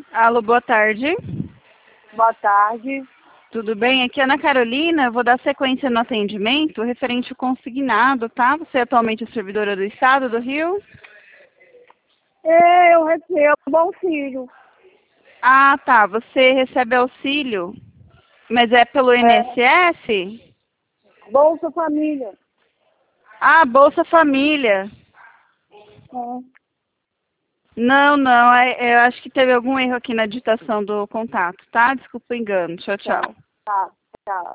Alô, boa tarde. Boa tarde. Tudo bem? Aqui é Ana Carolina. Eu vou dar sequência no atendimento referente ao consignado, tá? Você é atualmente servidora do Estado do Rio? Eu recebo auxílio. Ah, tá. Você recebe auxílio, mas é pelo INSS? Bolsa Família. Ah, Bolsa Família. Não, não. Eu acho que teve algum erro aqui na digitação do contato, tá? Desculpa o engano. Tchau, tchau. Tá, tá.